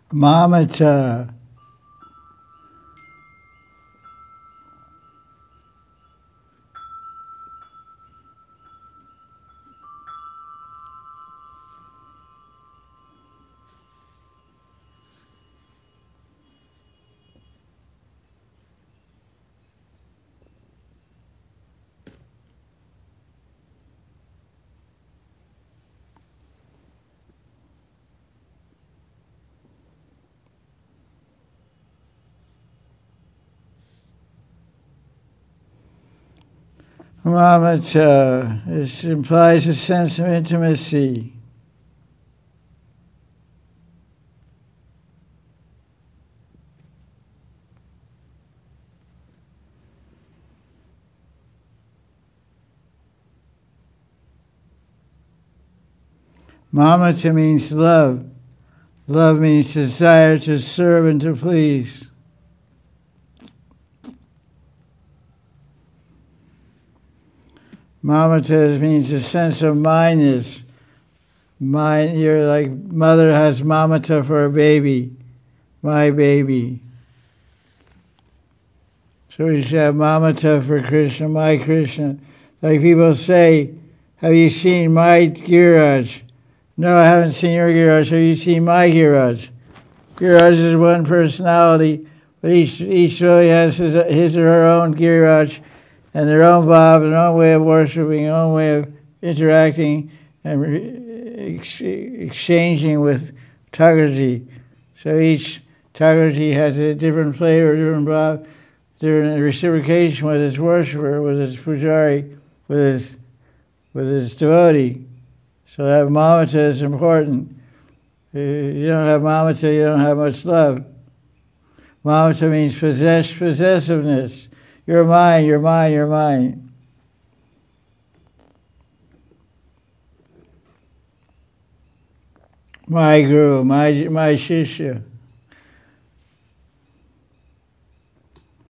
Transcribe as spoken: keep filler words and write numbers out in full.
Mamata. Mamata. This implies a sense of intimacy. Mamata means love. Love means desire to serve and to please. Mamata means a sense of mindness. Mind, you're like mother has mamata for a baby, my baby. So we should have mamata for Krishna, my Krishna. Like people say, have you seen my Giriraj? No, I haven't seen your Giriraj. Have you seen my Giriraj? Giriraj is one personality, but each each really has his, his or her own Giriraj, and their own bhav, their own way of worshiping, their own way of interacting and ex- exchanging with Thakurji. So each Thakurji has a different flavor, different bhav, different reciprocation with his worshiper, with his pujari, with his with his devotee. So that mamata is important. You don't have mamata, you don't have much love. Mamata means possess, possessiveness. You're mine, you're mine, you're mine. My guru, my my shishya.